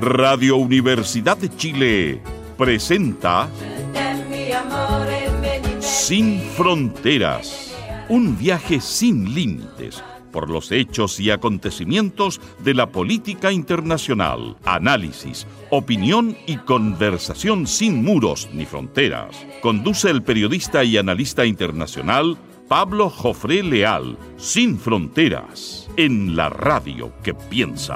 Radio Universidad de Chile presenta Sin Fronteras, un viaje sin límites por los hechos y acontecimientos de la política internacional, análisis, opinión y conversación sin muros ni fronteras. Conduce el periodista y analista internacional Pablo Jofré Leal. Sin Fronteras, en la radio que piensa.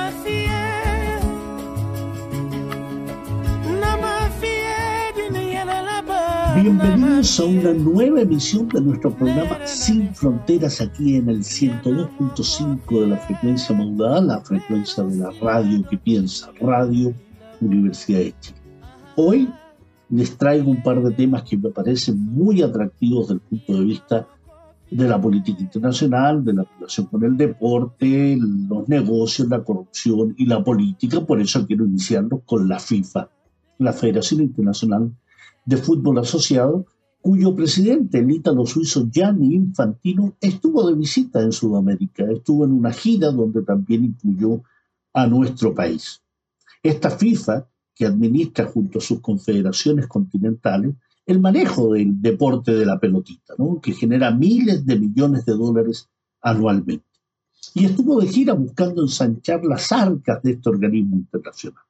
Bienvenidos a una nueva emisión de nuestro programa Sin Fronteras, aquí en el 102.5 de la frecuencia modulada, la frecuencia de la radio que piensa, Radio Universidad de Chile. Hoy les traigo un par de temas que me parecen muy atractivos desde el punto de vista de la política internacional, de la relación con el deporte, los negocios, la corrupción y la política. Por eso quiero iniciarlo con la FIFA, la Federación Internacional de Fútbol Asociado, cuyo presidente, el ítalo-suizo Gianni Infantino, estuvo de visita en Sudamérica, estuvo en una gira donde también incluyó a nuestro país. Esta FIFA, que administra junto a sus confederaciones continentales el manejo del deporte de la pelotita, ¿no?, que genera miles de millones de dólares anualmente. Y estuvo de gira buscando ensanchar las arcas de este organismo internacional.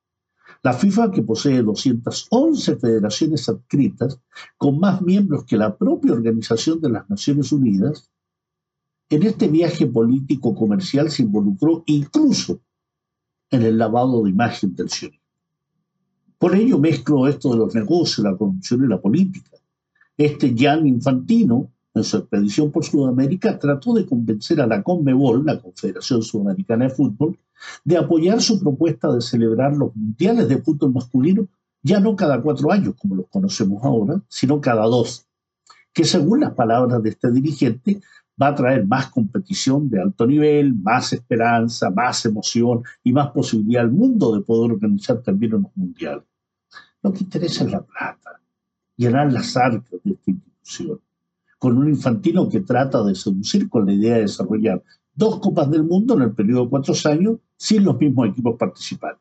La FIFA, que posee 211 federaciones adscritas, con más miembros que la propia Organización de las Naciones Unidas, en este viaje político-comercial se involucró incluso en el lavado de imagen del sionismo. Por ello mezclo esto de los negocios, la corrupción y la política. Gianni Infantino, en su expedición por Sudamérica, trató de convencer a la CONMEBOL, la Confederación Sudamericana de Fútbol, de apoyar su propuesta de celebrar los mundiales de fútbol masculino ya no cada 4 años, como los conocemos ahora, sino cada 2, que según las palabras de este dirigente va a traer más competición de alto nivel, más esperanza, más emoción y más posibilidad al mundo de poder organizar también unos mundiales. Lo que interesa es la plata, llenar las arcas de esta institución, con un Infantino que trata de seducir con la idea de desarrollar 2 Copas del Mundo en el periodo de 4 años sin los mismos equipos participantes.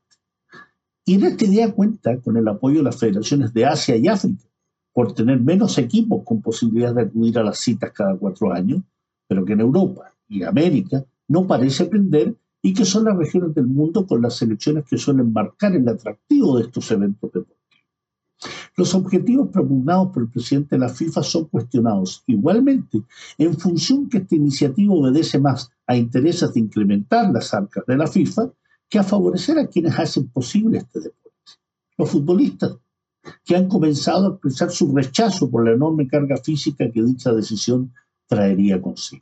Y en esta idea cuenta con el apoyo de las federaciones de Asia y África, por tener menos equipos con posibilidad de acudir a las citas cada 4 años, pero que en Europa y América no parece prender y que son las regiones del mundo con las selecciones que suelen marcar el atractivo de estos eventos deportivos. Los objetivos propugnados por el presidente de la FIFA son cuestionados igualmente en función que esta iniciativa obedece más a intereses de incrementar las arcas de la FIFA que a favorecer a quienes hacen posible este deporte. Los futbolistas, que han comenzado a expresar su rechazo por la enorme carga física que dicha decisión traería consigo.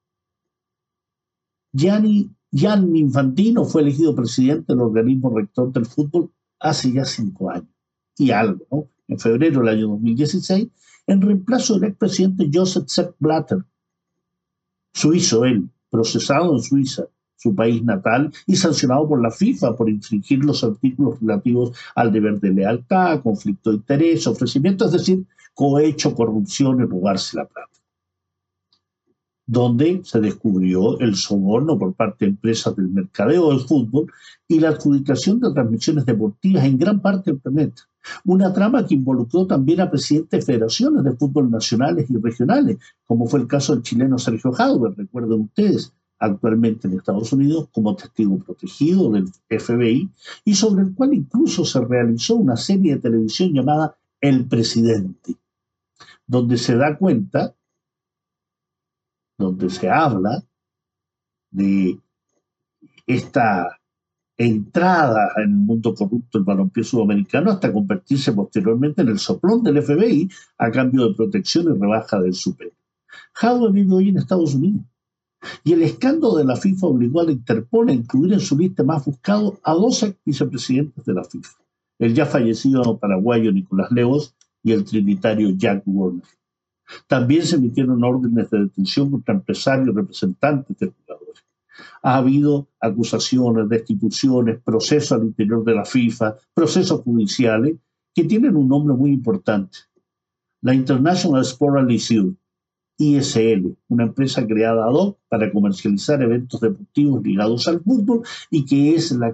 Gianni Infantino fue elegido presidente del organismo rector del fútbol hace ya 5 años y algo, ¿no?, en febrero del año 2016, en reemplazo del expresidente Joseph Sepp Blatter, suizo él, procesado en Suiza, su país natal, y sancionado por la FIFA por infringir los artículos relativos al deber de lealtad, conflicto de interés, ofrecimiento, es decir, cohecho, corrupción y robarse la plata, donde se descubrió el soborno por parte de empresas del mercadeo del fútbol y la adjudicación de transmisiones deportivas en gran parte del planeta. Una trama que involucró también a presidentes de federaciones de fútbol nacionales y regionales, como fue el caso del chileno Sergio Jadwe, recuerden ustedes, actualmente en Estados Unidos como testigo protegido del FBI, y sobre el cual incluso se realizó una serie de televisión llamada El Presidente, donde se da cuenta, donde se habla de esta entrada en el mundo corrupto del balompié sudamericano hasta convertirse posteriormente en el soplón del FBI a cambio de protección y rebaja del super. Jadwe vive hoy en Estados Unidos y el escándalo de la FIFA obligó a la Interpol a incluir en su lista más buscado a 2 ex vicepresidentes de la FIFA, el ya fallecido paraguayo Nicolás Leos y el trinitario Jack Warner. También se emitieron órdenes de detención contra empresarios y representantes de jugadores. Ha habido acusaciones, destituciones, procesos al interior de la FIFA, procesos judiciales que tienen un nombre muy importante: la International Sport Alliance, ISL, una empresa creada ad hoc para comercializar eventos deportivos ligados al fútbol y que es la que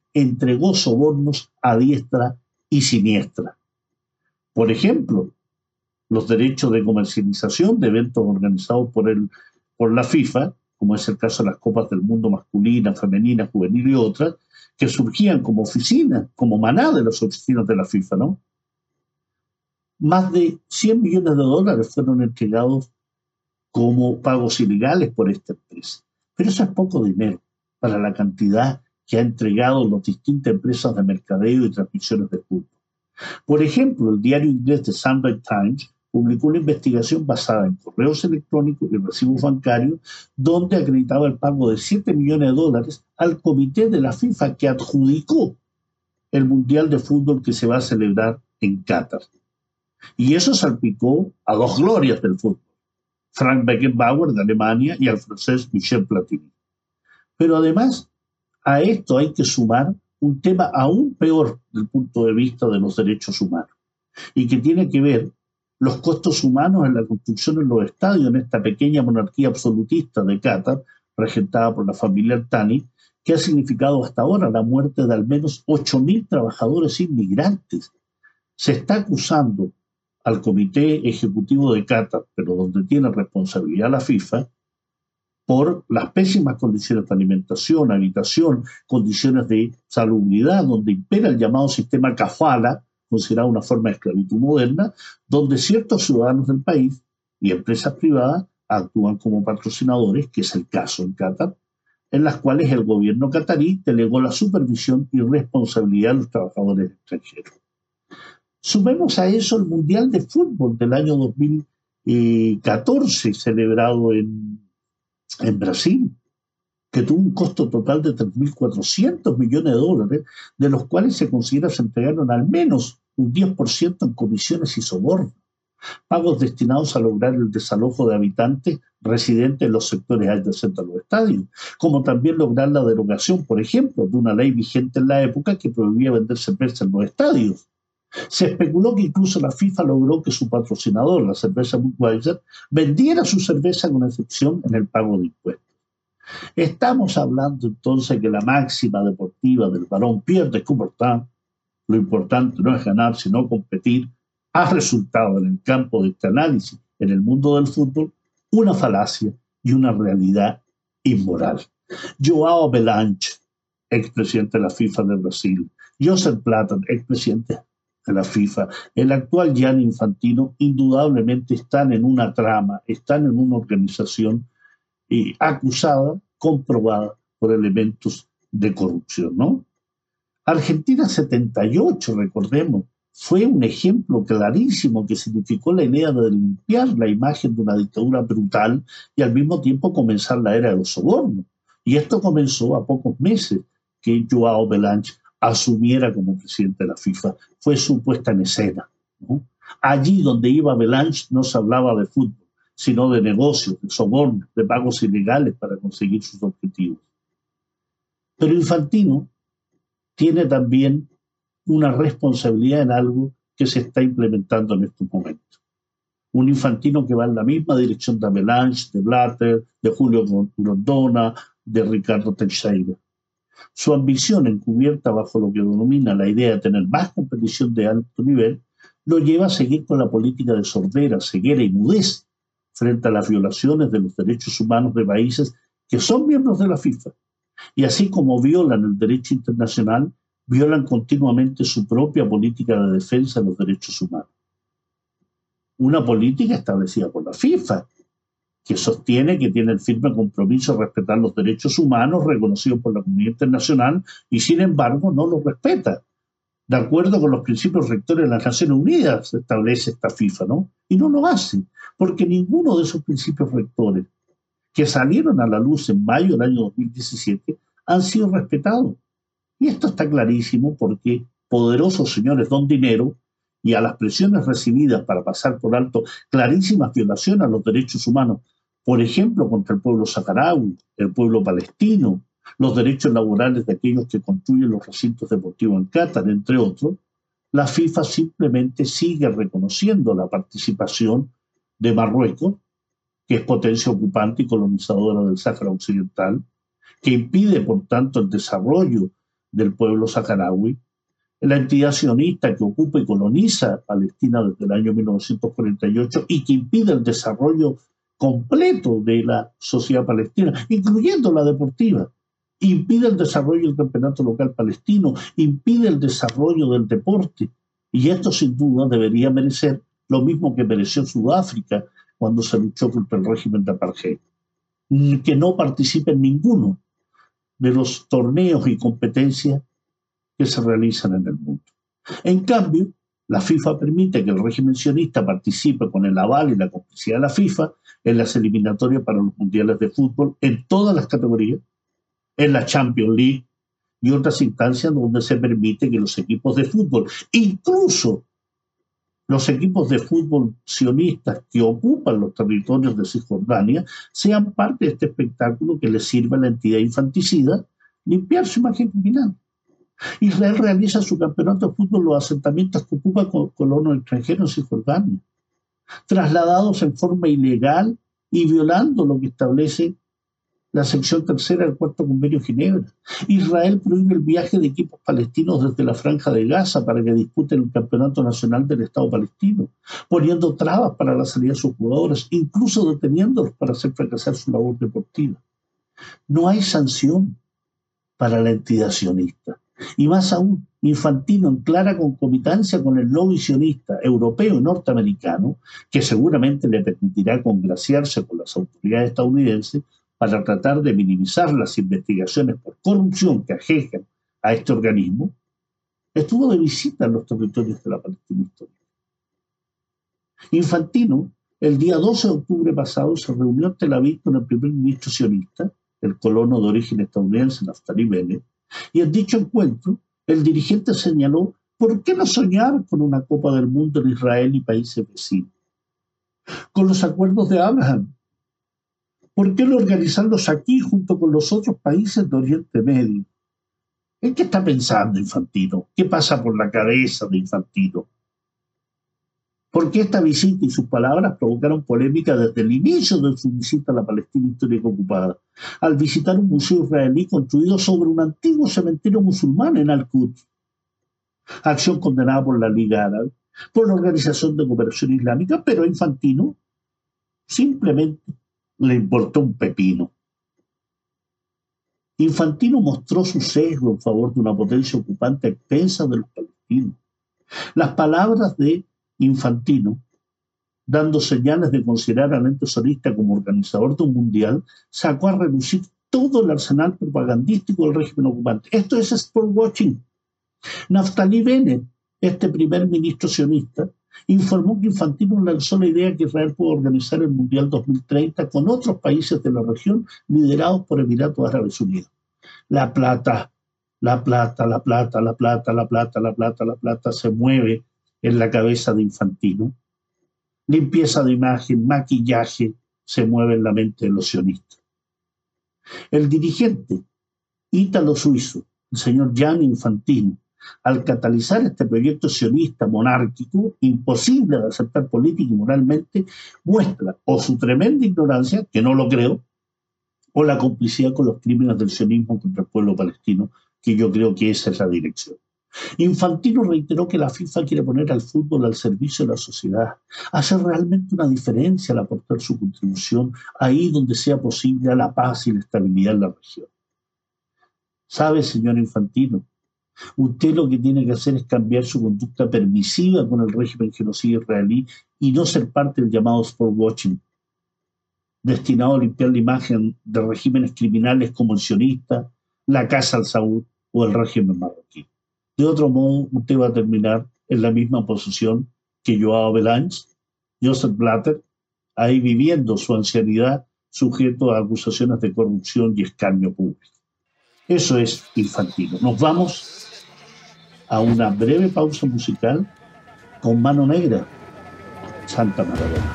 entregó sobornos a diestra y siniestra. Por ejemplo, los derechos de comercialización de eventos organizados por la FIFA, como es el caso de las Copas del Mundo masculina, femenina, juvenil y otras, que surgían como oficinas, como maná de las oficinas de la FIFA, ¿no? Más de 100 millones de dólares fueron entregados como pagos ilegales por esta empresa. Pero eso es poco dinero para la cantidad que ha entregado las distintas empresas de mercadeo y transmisiones de fútbol. Por ejemplo, el diario inglés The Sunday Times publicó una investigación basada en correos electrónicos y recibos bancarios donde acreditaba el pago de 7 millones de dólares al comité de la FIFA que adjudicó el Mundial de Fútbol que se va a celebrar en Qatar. Y eso salpicó a dos glorias del fútbol, Frank Beckenbauer de Alemania y al francés Michel Platini. Pero además, a esto hay que sumar un tema aún peor desde el punto de vista de los derechos humanos y que tiene que ver los costos humanos en la construcción de los estadios en esta pequeña monarquía absolutista de Qatar, regentada por la familia Al Thani, que ha significado hasta ahora la muerte de al menos 8.000 trabajadores inmigrantes. Se está acusando al Comité Ejecutivo de Qatar, pero donde tiene responsabilidad la FIFA, por las pésimas condiciones de alimentación, habitación, condiciones de salubridad, donde impera el llamado sistema kafala, considerado una forma de esclavitud moderna, donde ciertos ciudadanos del país y empresas privadas actúan como patrocinadores, que es el caso en Qatar, en las cuales el gobierno qatarí delegó la supervisión y responsabilidad a los trabajadores extranjeros. Sumemos a eso el Mundial de Fútbol del año 2014, celebrado en Brasil, que tuvo un costo total de 3.400 millones de dólares, de los cuales se considera se entregaron al menos un 10% en comisiones y sobornos, pagos destinados a lograr el desalojo de habitantes residentes en los sectores adyacentes a los estadios, como también lograr la derogación, por ejemplo, de una ley vigente en la época que prohibía vender cerveza en los estadios. Se especuló que incluso la FIFA logró que su patrocinador, la cerveza Budweiser, vendiera su cerveza con excepción en el pago de impuestos. Estamos hablando entonces que la máxima deportiva del varón Pierre de Coubertin, lo importante no es ganar sino competir, ha resultado en el campo de este análisis en el mundo del fútbol una falacia y una realidad inmoral. Joao Belange, expresidente de la FIFA de Brasil, Joseph Blatter, expresidente de la FIFA, el actual Gianni Infantino, indudablemente están en una trama, están en una organización acusada, comprobada por elementos de corrupción, ¿no? Argentina 78, recordemos, fue un ejemplo clarísimo que significó la idea de limpiar la imagen de una dictadura brutal y al mismo tiempo comenzar la era de los sobornos. Y esto comenzó a pocos meses que Joao Belange asumiera como presidente de la FIFA. Fue su puesta en escena, ¿no? Allí donde iba Belange no se hablaba de fútbol, sino de negocios, de sobornos, de pagos ilegales para conseguir sus objetivos. Pero Infantino tiene también una responsabilidad en algo que se está implementando en estos momentos. Un Infantino que va en la misma dirección de Belange, de Blatter, de Julio Grondona, de Ricardo Teixeira. Su ambición, encubierta bajo lo que denomina la idea de tener más competición de alto nivel, lo lleva a seguir con la política de sordera, ceguera y mudez frente a las violaciones de los derechos humanos de países que son miembros de la FIFA. Y así como violan el derecho internacional, violan continuamente su propia política de defensa de los derechos humanos. Una política establecida por la FIFA, que sostiene que tiene el firme compromiso de respetar los derechos humanos reconocidos por la comunidad internacional y sin embargo no los respeta. De acuerdo con los principios rectores de las Naciones Unidas se establece esta FIFA, ¿no? Y no lo hace, porque ninguno de esos principios rectores que salieron a la luz en mayo del año 2017 han sido respetados. Y esto está clarísimo porque poderosos señores don dinero y a las presiones recibidas para pasar por alto clarísimas violaciones a los derechos humanos, por ejemplo, contra el pueblo saharaui, el pueblo palestino, los derechos laborales de aquellos que construyen los recintos deportivos en Qatar, entre otros, la FIFA simplemente sigue reconociendo la participación de Marruecos, que es potencia ocupante y colonizadora del Sáhara Occidental, que impide, por tanto, el desarrollo del pueblo saharaui, la entidad sionista que ocupa y coloniza Palestina desde el año 1948 y que impide el desarrollo completo de la sociedad palestina, incluyendo la deportiva, impide el desarrollo del campeonato local palestino, impide el desarrollo del deporte, y esto sin duda debería merecer lo mismo que mereció Sudáfrica cuando se luchó contra el régimen de apartheid, que no participe en ninguno de los torneos y competencias que se realizan en el mundo. En cambio, la FIFA permite que el régimen sionista participe con el aval y la complicidad de la FIFA en las eliminatorias para los mundiales de fútbol en todas las categorías, en la Champions League y otras instancias donde se permite que los equipos de fútbol, incluso los equipos de fútbol sionistas que ocupan los territorios de Cisjordania, sean parte de este espectáculo que les sirve a la entidad infanticida limpiar su imagen criminal. Israel realiza su campeonato de fútbol en los asentamientos que ocupan colonos extranjeros en Cisjordania, trasladados en forma ilegal y violando lo que establece la sección tercera del Cuarto Convenio de Ginebra. Israel prohíbe el viaje de equipos palestinos desde la Franja de Gaza para que disputen el campeonato nacional del Estado palestino, poniendo trabas para la salida de sus jugadores, incluso deteniéndolos para hacer fracasar su labor deportiva. No hay sanción para la entidad sionista. Y más aún, Infantino, en clara concomitancia con el lobby sionista europeo y norteamericano, que seguramente le permitirá congraciarse con las autoridades estadounidenses para tratar de minimizar las investigaciones por corrupción que aquejan a este organismo, estuvo de visita en los territorios de la Palestina histórica. Infantino, el día 12 de octubre pasado, se reunió en Tel Aviv con el primer ministro sionista, el colono de origen estadounidense Naftali Bennett, y en dicho encuentro, el dirigente señaló: ¿por qué no soñar con una Copa del Mundo en Israel y países vecinos? Con los acuerdos de Abraham. ¿Por qué no organizarlos aquí junto con los otros países de Oriente Medio? ¿En qué está pensando Infantino? ¿Qué pasa por la cabeza de Infantino? Porque esta visita y sus palabras provocaron polémica desde el inicio de su visita a la Palestina histórica ocupada, al visitar un museo israelí construido sobre un antiguo cementerio musulmán en Al-Quds, acción condenada por la Liga Árabe, por la Organización de Cooperación Islámica, pero a Infantino simplemente le importó un pepino. Infantino mostró su sesgo en favor de una potencia ocupante a expensas de los palestinos. Las palabras de Infantino, dando señales de considerar al ente sionista como organizador de un mundial, sacó a relucir todo el arsenal propagandístico del régimen ocupante. Esto es sport watching. Naftali Bennett, este primer ministro sionista, informó que Infantino lanzó la idea que Israel puede organizar el Mundial 2030 con otros países de la región liderados por Emiratos Árabes Unidos. La plata se mueve en la cabeza de Infantino. Limpieza de imagen, maquillaje, se mueve en la mente de los sionistas. El dirigente ítalo-suizo, el señor Gianni Infantino, al catalizar este proyecto sionista monárquico, imposible de aceptar política y moralmente, muestra o su tremenda ignorancia, que no lo creo, o la complicidad con los crímenes del sionismo contra el pueblo palestino, que yo creo que esa es la dirección. Infantino reiteró que la FIFA quiere poner al fútbol al servicio de la sociedad, hacer realmente una diferencia al aportar su contribución ahí donde sea posible a la paz y la estabilidad en la región. ¿Sabe, señor Infantino? Usted lo que tiene que hacer es cambiar su conducta permisiva con el régimen genocida israelí y no ser parte del llamado sport watching, destinado a limpiar la imagen de regímenes criminales como el sionista, la Casa al-Saud o el régimen marroquí. De otro modo, usted va a terminar en la misma posición que Joao Belange, Joseph Blatter, ahí viviendo su ancianidad sujeto a acusaciones de corrupción y escarnio público. Eso es Infantino. Nos vamos a una breve pausa musical con Mano Negra, Santa Maradona.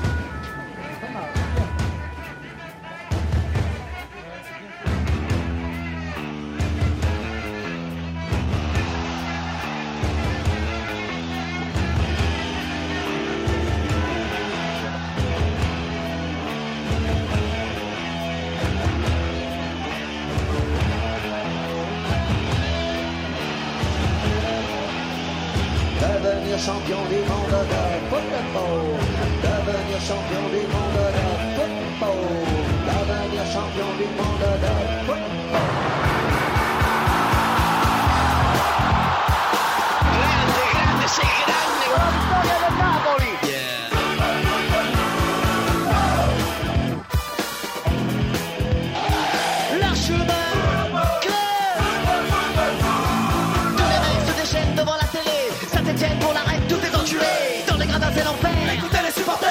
devenir champion du monde de football, devenir champion du monde de football, devenir champion du monde de football. Grande, grande, sei grande, la vittoria del Napoli. La chemin clair. Tous les mecs se déchaînent devant la télé. Saint-Etienne pour l'arrêt, tout est enculé. Dans les gradins c'est l'enfer. Écoutez les supporters.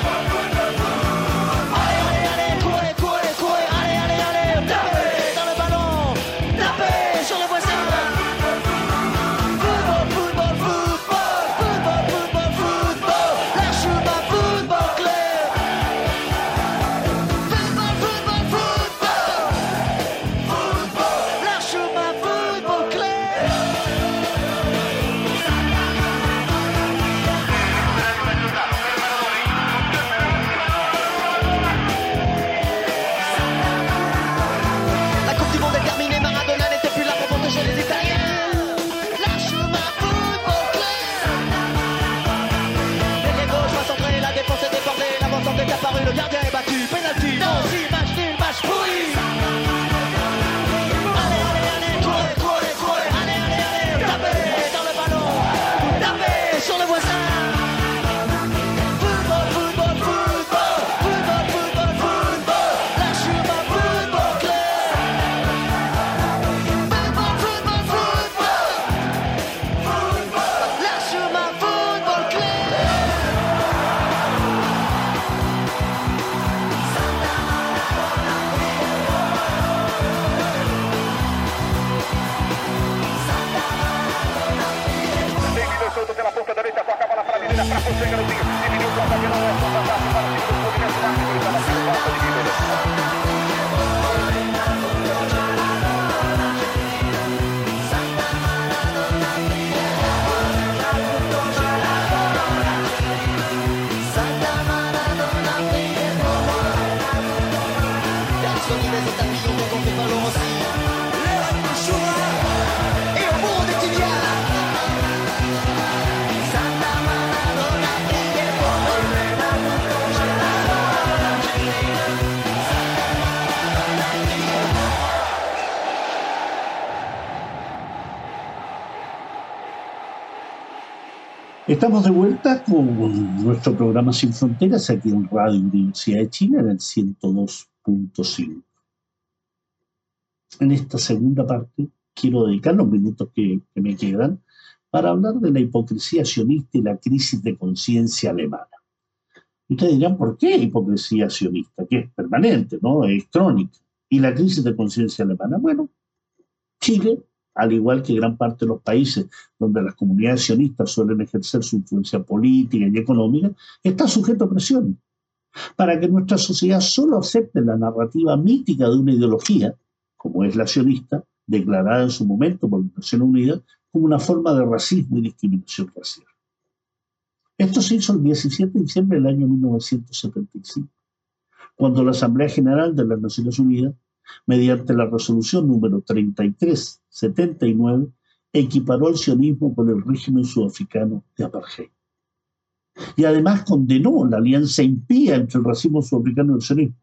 Allez, allez, allez, courez, courez, courez. Allez, allez, allez, tapez dans le ballon. Tapez sur le voisin. Football, football, football. Football, football, football. La chemin football clair. Football, football, football. Football. La chemin football clair. La Coupe du Monde est terminée, Maradona n'était plus là pour protéger les Italiens. La chemin football clair. L'ailier gauche va centrer, la défense est débordée, l'avant-centre est apparu, le gardien est battu, penalty, non, si, match nul, match pourri. Allez, allez, allez, courez, courez, courez, allez, allez, allez, tapez dans le ballon, tapez sur le voisin. Football, football, football, football, football, football, la chemin football clair. Football, football, football, football, la chemin football clair. David solto pela ponta direita, toca a bola para a Mineira, para você, garotinho. Dividiu o Copa, que não é fantástico para o time do Fluminense. Está na falta de Mineira. Personne les établis, on fait ballon aussi. L'air du chemin et au bout des tibias. Santa Maradona brille Estamos de vuelta con nuestro programa Sin Fronteras aquí en Radio Universidad de Chile en el 102.5. En esta segunda parte quiero dedicar los minutos que me quedan para hablar de la hipocresía sionista y la crisis de conciencia alemana. Y ustedes dirán, ¿por qué hipocresía sionista? Que es permanente, ¿no? Es crónica. ¿Y la crisis de conciencia alemana? Bueno, Chile, al igual que gran parte de los países donde las comunidades sionistas suelen ejercer su influencia política y económica, está sujeto a presiones para que nuestra sociedad solo acepte la narrativa mítica de una ideología, como es la sionista, declarada en su momento por las Naciones Unidas como una forma de racismo y discriminación racial. Esto se hizo el 17 de diciembre del año 1975, cuando la Asamblea General de las Naciones Unidas, mediante la resolución número 3379, equiparó el sionismo con el régimen sudafricano de apartheid. Y además condenó la alianza impía entre el racismo sudafricano y el sionismo.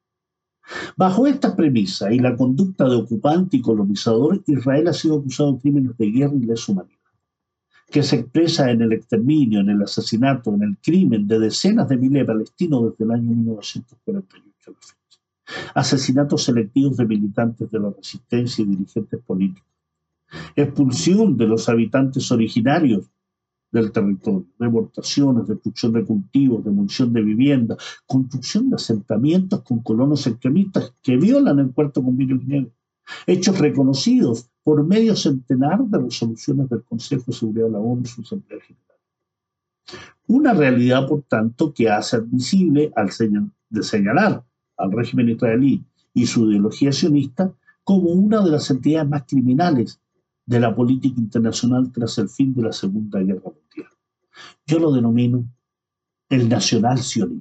Bajo esta premisa y la conducta de ocupante y colonizador, Israel ha sido acusado de crímenes de guerra y lesa humanidad, que se expresa en el exterminio, en el asesinato, en el crimen de decenas de miles de palestinos desde el año 1948 a la fecha. Asesinatos selectivos de militantes de la resistencia y dirigentes políticos, expulsión de los habitantes originarios del territorio, deportaciones, destrucción de cultivos, demolición de viviendas, construcción de asentamientos con colonos extremistas que violan el Cuarto Convenio de Ginebra, hechos reconocidos por medio centenar de resoluciones del Consejo de Seguridad de la ONU y su Asamblea General. Una realidad, por tanto, que hace admisible de señalar al régimen israelí y su ideología sionista como una de las entidades más criminales de la política internacional tras el fin de la Segunda Guerra Mundial. Yo lo denomino el nacional-sionismo.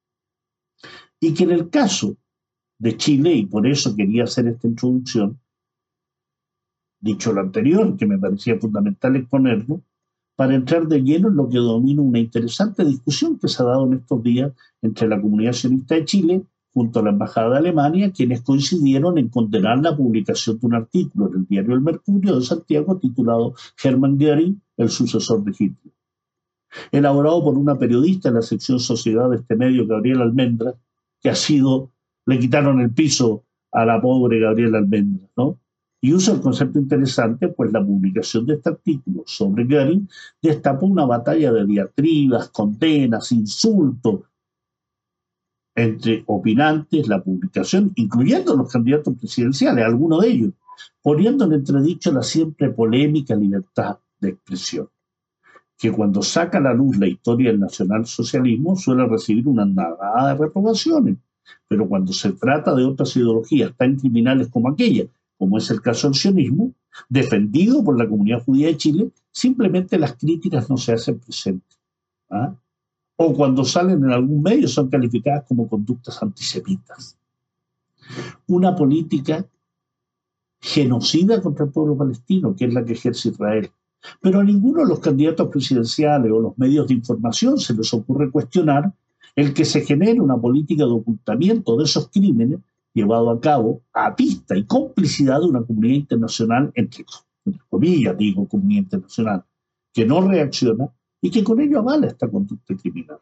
Y que en el caso de Chile, y por eso quería hacer esta introducción, dicho lo anterior, que me parecía fundamental exponerlo, para entrar de lleno en lo que domina una interesante discusión que se ha dado en estos días entre la comunidad sionista de Chile junto a la Embajada de Alemania, quienes coincidieron en condenar la publicación de un artículo en el diario El Mercurio de Santiago titulado Hermann Göring, el sucesor de Hitler, elaborado por una periodista en la sección Sociedad de este medio, Gabriela Almendra, que le quitaron el piso a la pobre Gabriela Almendra, ¿no? Y usa el concepto interesante, pues la publicación de este artículo sobre Göring destapó una batalla de diatribas, condenas, insultos entre opinantes, la publicación, incluyendo los candidatos presidenciales, algunos de ellos, poniendo en entredicho la siempre polémica libertad de expresión, que cuando saca a la luz la historia del nacionalsocialismo suele recibir una andada de reprobaciones, pero cuando se trata de otras ideologías tan criminales como aquella, como es el caso del sionismo, defendido por la comunidad judía de Chile, simplemente las críticas no se hacen presentes. ¿Ah? O cuando salen en algún medio son calificadas como conductas antisemitas. Una política genocida contra el pueblo palestino, que es la que ejerce Israel. Pero a ninguno de los candidatos presidenciales o los medios de información se les ocurre cuestionar el que se genere una política de ocultamiento de esos crímenes llevado a cabo a vista y complicidad de una comunidad internacional, entre comillas digo comunidad internacional, que no reacciona y que con ello avala esta conducta criminal.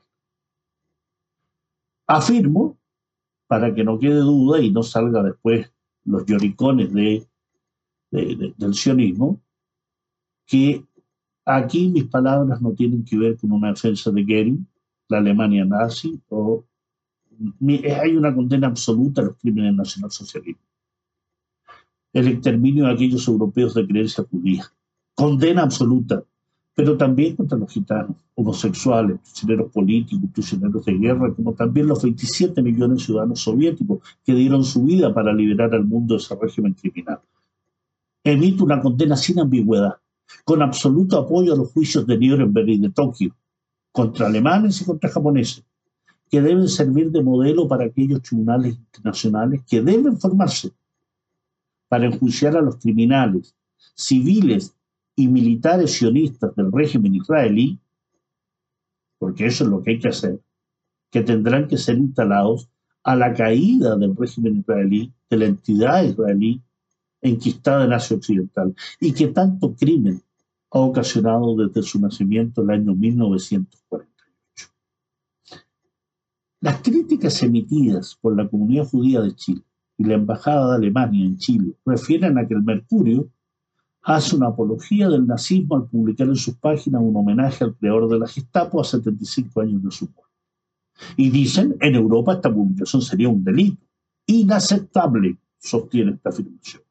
Afirmo, para que no quede duda y no salga después los lloricones del sionismo, que aquí mis palabras no tienen que ver con una defensa de Göring, la Alemania nazi, hay una condena absoluta a los crímenes nacionalsocialistas. El exterminio de aquellos europeos de creencia judía. Condena absoluta, pero también contra los gitanos, homosexuales, prisioneros políticos, prisioneros de guerra, como también los 27 millones de ciudadanos soviéticos que dieron su vida para liberar al mundo de ese régimen criminal. Emito una condena sin ambigüedad, con absoluto apoyo a los juicios de Nuremberg y de Tokio, contra alemanes y contra japoneses, que deben servir de modelo para aquellos tribunales internacionales que deben formarse para enjuiciar a los criminales, civiles y militares sionistas del régimen israelí, porque eso es lo que hay que hacer, que tendrán que ser instalados a la caída del régimen israelí, de la entidad israelí enquistada en Asia Occidental, y que tanto crimen ha ocasionado desde su nacimiento en el año 1948. Las críticas emitidas por la comunidad judía de Chile y la Embajada de Alemania en Chile refieren a que el Mercurio hace una apología del nazismo al publicar en sus páginas un homenaje al creador de la Gestapo a 75 años de su muerte. Y dicen, en Europa esta publicación sería un delito. Inaceptable, sostiene esta afirmación.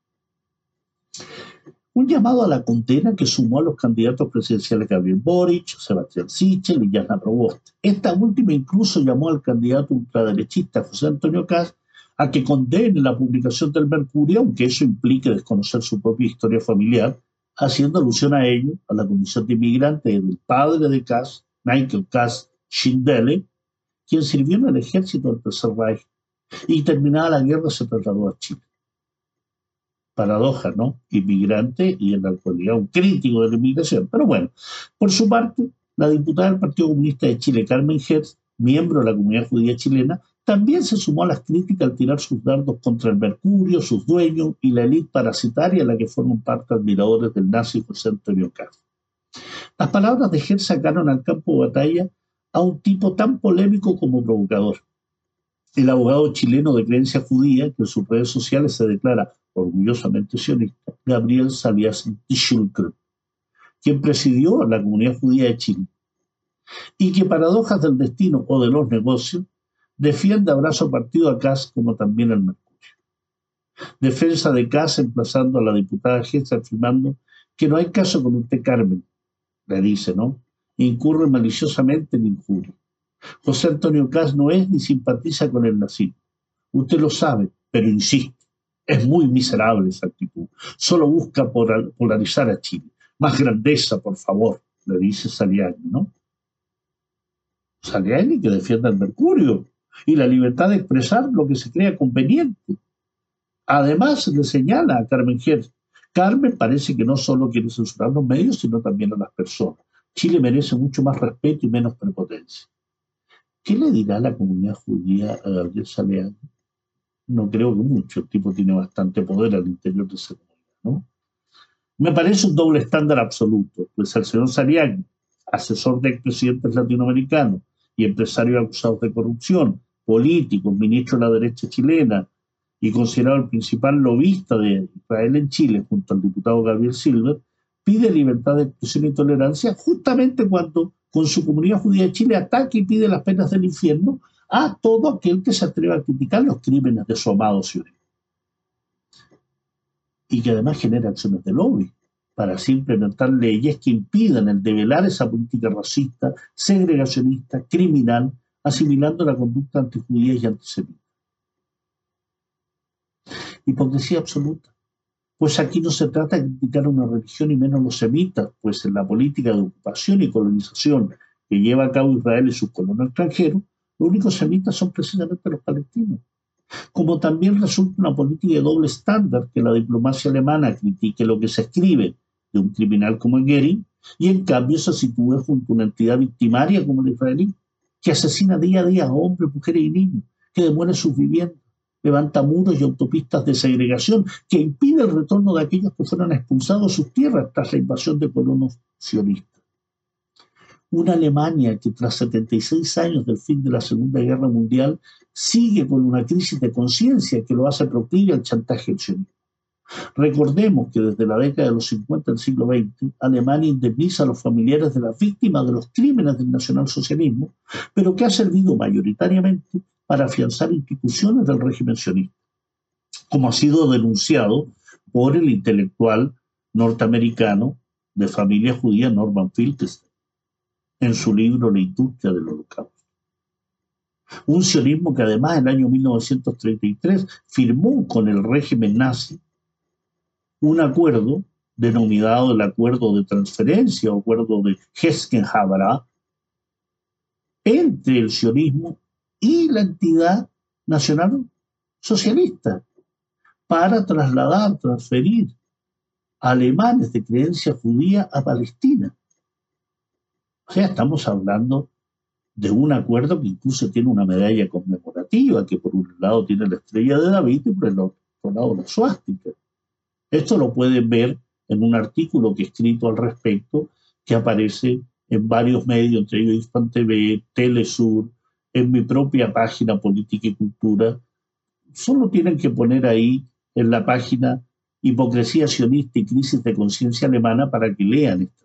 Un llamado a la condena que sumó a los candidatos presidenciales Gabriel Boric, Sebastián Sichel y Jasna Proboste. Esta última incluso llamó al candidato ultraderechista José Antonio Kast a que condene la publicación del Mercurio, aunque eso implique desconocer su propia historia familiar, haciendo alusión a ello, a la condición de inmigrante del padre de Kast, Michael Kast Schindele, quien sirvió en el ejército del Tercer Reich y terminada la guerra se trasladó a Chile. Paradoja, ¿no? Inmigrante y en la actualidad un crítico de la inmigración. Pero bueno, por su parte, la diputada del Partido Comunista de Chile, Carmen Hertz, miembro de la comunidad judía chilena, también se sumó a las críticas al tirar sus dardos contra el Mercurio, sus dueños y la élite parasitaria a la que forman parte admiradores del nazi José Antonio Kast. Las palabras de Hertz sacaron al campo de batalla a un tipo tan polémico como provocador. El abogado chileno de creencia judía, que en sus redes sociales se declara orgullosamente sionista, Gabriel Saliassi Schulker, quien presidió la comunidad judía de Chile, y que paradojas del destino o de los negocios defiende a brazo partido a Kast como también al Mercurio. Defensa de Kast emplazando a la diputada Hertz afirmando que no hay caso con usted, Carmen, le dice, ¿no? Incurre maliciosamente en injuria. José Antonio Kast no es ni simpatiza con el nazismo. Usted lo sabe, pero insiste. Es muy miserable esa actitud. Solo busca polarizar a Chile. Más grandeza, por favor, le dice Saliani, ¿no? Saliani que defiende al Mercurio y la libertad de expresar lo que se crea conveniente. Además, le señala a Carmen Hertz. Carmen parece que no solo quiere censurar los medios, sino también a las personas. Chile merece mucho más respeto y menos prepotencia. ¿Qué le dirá la comunidad judía a Gabriel Saleaga? No creo que mucho, el tipo tiene bastante poder al interior de esa comunidad, ¿no? Me parece un doble estándar absoluto, pues el señor Saleaga, asesor de expresidentes latinoamericanos y empresarios acusados de corrupción, políticos, ministro de la derecha chilena y considerado el principal lobista de Israel en Chile, junto al diputado Gabriel Silver, pide libertad de expresión y tolerancia justamente cuando con su comunidad judía de Chile ataca y pide las penas del infierno a todo aquel que se atreva a criticar los crímenes de su amado sionismo. Y que además genera acciones de lobby para así implementar leyes que impidan el develar esa política racista, segregacionista, criminal, asimilando la conducta antijudía y antisemita. Hipocresía absoluta. Pues aquí no se trata de criticar una religión y menos los semitas, pues en la política de ocupación y colonización que lleva a cabo Israel y sus colonos extranjeros, los únicos semitas son precisamente los palestinos. Como también resulta una política de doble estándar que la diplomacia alemana critique lo que se escribe de un criminal como Goering y en cambio se sitúe junto a una entidad victimaria como el israelí, que asesina día a día a hombres, mujeres y niños, que demuele sus viviendas, levanta muros y autopistas de segregación, que impide el retorno de aquellos que fueron expulsados de sus tierras tras la invasión de colonos sionistas. Una Alemania que tras 76 años del fin de la Segunda Guerra Mundial sigue con una crisis de conciencia que lo hace proclive al chantaje sionista. Recordemos que desde la década de los 50 del siglo XX, Alemania indemniza a los familiares de las víctimas de los crímenes del nacionalsocialismo, pero que ha servido mayoritariamente para afianzar instituciones del régimen sionista, como ha sido denunciado por el intelectual norteamericano de familia judía Norman Finkelstein en su libro La industria del holocausto. Un sionismo que además en el año 1933 firmó con el régimen nazi un acuerdo denominado el Acuerdo de Transferencia o Acuerdo de Hesken-Habará entre el sionismo y la entidad nacional socialista para transferir a alemanes de creencia judía a Palestina. O sea, estamos hablando de un acuerdo que incluso tiene una medalla conmemorativa, que por un lado tiene la estrella de David y por el otro lado la suástica. Esto lo pueden ver en un artículo que he escrito al respecto, que aparece en varios medios, entre ellos Hispan TV, Telesur, en mi propia página Política y Cultura. Solo tienen que poner ahí en la página Hipocresía sionista y crisis de conciencia alemana para que lean esto.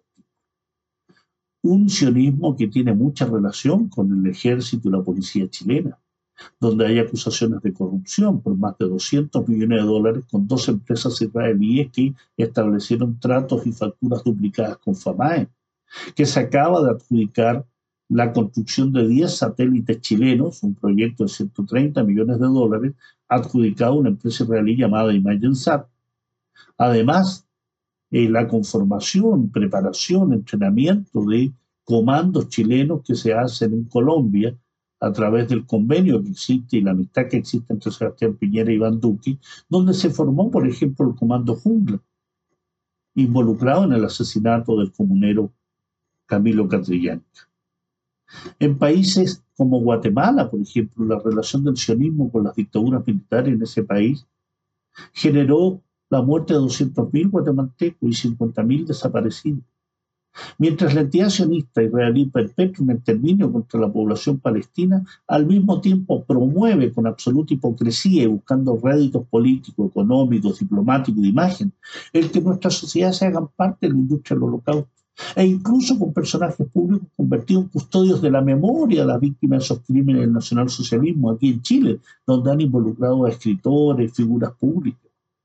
Un sionismo que tiene mucha relación con el ejército y la policía chilena, donde hay acusaciones de corrupción por más de 200 millones de dólares con 2 empresas israelíes que establecieron tratos y facturas duplicadas con FAMAE, que se acaba de adjudicar la construcción de 10 satélites chilenos, un proyecto de 130 millones de dólares, adjudicado a una empresa israelí llamada ImagenSat. Además, la conformación, preparación, entrenamiento de comandos chilenos que se hacen en Colombia a través del convenio que existe y la amistad que existe entre Sebastián Piñera y Iván Duque, donde se formó, por ejemplo, el Comando Jungla, involucrado en el asesinato del comunero Camilo Catrillanca. En países como Guatemala, por ejemplo, la relación del sionismo con las dictaduras militares en ese país generó la muerte de 200.000 guatemaltecos y 50.000 desaparecidos. Mientras la entidad sionista israelí perpetra un exterminio contra la población palestina, al mismo tiempo promueve con absoluta hipocresía y buscando réditos políticos, económicos, diplomáticos, de imagen, el que nuestras sociedades se hagan parte de la industria del holocausto, e incluso con personajes públicos convertidos en custodios de la memoria de las víctimas de esos crímenes del nacionalsocialismo aquí en Chile, donde han involucrado a escritores, figuras públicas.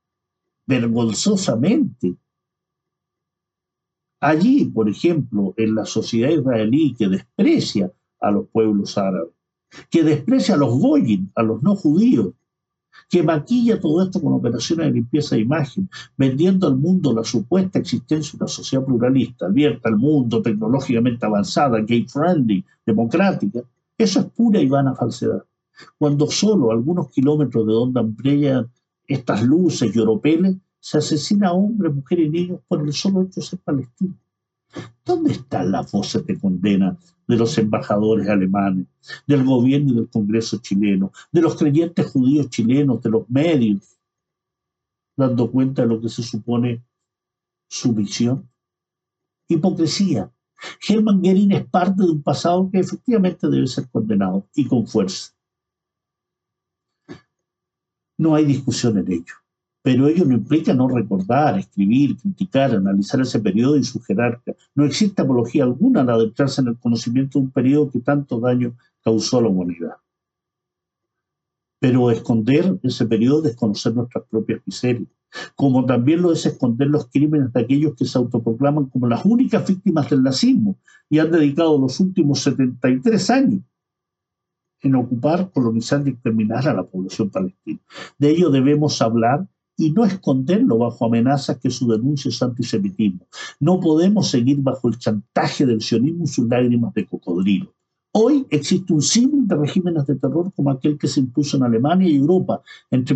Vergonzosamente. Allí, por ejemplo, en la sociedad israelí que desprecia a los pueblos árabes, que desprecia a los goyim, a los no judíos, que maquilla todo esto con operaciones de limpieza de imagen, vendiendo al mundo la supuesta existencia de una sociedad pluralista, abierta al mundo, tecnológicamente avanzada, gay-friendly, democrática, eso es pura y vana falsedad. Cuando solo a algunos kilómetros de donde brillan estas luces y oropeles, se asesina a hombres, mujeres y niños por el solo hecho de ser palestinos. ¿Dónde están las voces de condena de los embajadores alemanes, del gobierno y del Congreso chileno, de los creyentes judíos chilenos, de los medios, dando cuenta de lo que se supone su misión? Hipocresía. Hermann Göring es parte de un pasado que efectivamente debe ser condenado, y con fuerza. No hay discusión en ello, pero ello no implica no recordar, escribir, criticar, analizar ese periodo y su jerarquía. No existe apología alguna al adentrarse en el conocimiento de un periodo que tanto daño causó a la humanidad. Pero esconder ese periodo es desconocer nuestras propias miserias, como también lo es esconder los crímenes de aquellos que se autoproclaman como las únicas víctimas del nazismo y han dedicado los últimos 73 años en ocupar, colonizar y exterminar a la población palestina. De ello debemos hablar y no esconderlo bajo amenazas que su denuncia es antisemitismo. No podemos seguir bajo el chantaje del sionismo y sus lágrimas de cocodrilo. Hoy existe un símil de regímenes de terror como aquel que se impuso en Alemania y Europa entre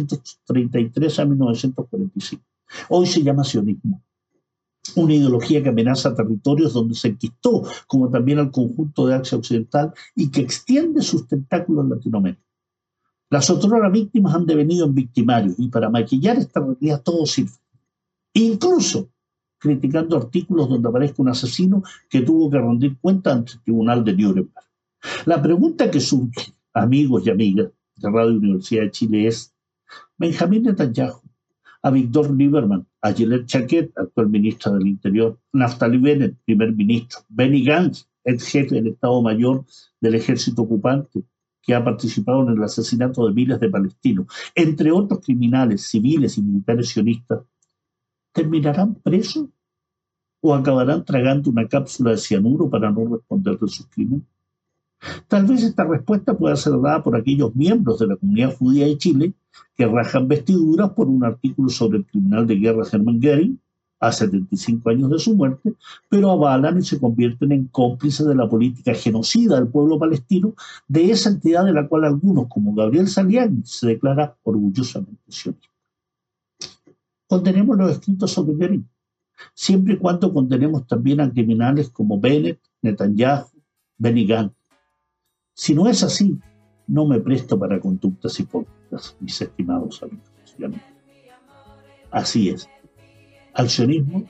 1933 a 1945. Hoy se llama sionismo. Una ideología que amenaza territorios donde se enquistó, como también al conjunto de Asia Occidental, y que extiende sus tentáculos en Latinoamérica. Las otrora víctimas han devenido en victimarios, y para maquillar esta realidad todo sirve. Incluso criticando artículos donde aparezca un asesino que tuvo que rendir cuenta ante el tribunal de Nuremberg. La pregunta que surge, amigos y amigas de Radio Universidad de Chile, es: Benjamín Netanyahu, a Víctor Lieberman, a Gilad Shalit, actual ministra del Interior, Naftali Bennett, primer ministro, Benny Gantz, ex jefe del Estado Mayor del Ejército Ocupante, que ha participado en el asesinato de miles de palestinos, entre otros criminales civiles y militares sionistas, ¿terminarán presos o acabarán tragando una cápsula de cianuro para no responder de sus crímenes? Tal vez esta respuesta pueda ser dada por aquellos miembros de la comunidad judía de Chile que rajan vestiduras por un artículo sobre el criminal de guerra Hermann Göring a 75 años de su muerte, pero avalan y se convierten en cómplices de la política genocida del pueblo palestino, de esa entidad de la cual algunos, como Gabriel Saliani, se declara orgullosamente sionista. Condenemos los escritos sobre Göring, siempre y cuando condenemos también a criminales como Bennett, Netanyahu, Benny Gantz. Si no es así, no me presto para conductas hipócritas, mis estimados amigos y amigas. Así es. Al sionismo,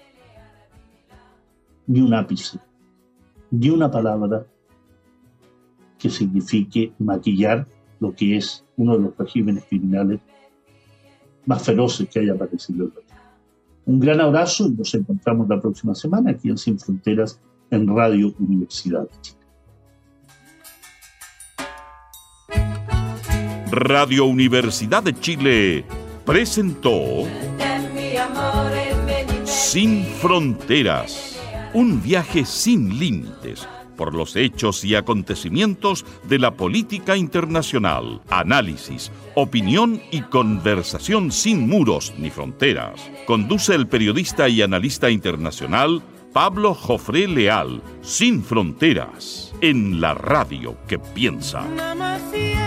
ni un ápice, ni una palabra que signifique maquillar lo que es uno de los regímenes criminales más feroces que haya aparecido en la Tierra. Un gran abrazo y nos encontramos la próxima semana aquí en Sin Fronteras en Radio Universidad de Chile. Radio Universidad de Chile presentó Sin Fronteras, un viaje sin límites por los hechos y acontecimientos de la política internacional. Análisis, opinión y conversación sin muros ni fronteras. Conduce el periodista y analista internacional Pablo Jofré Leal. Sin Fronteras, en la radio que piensa.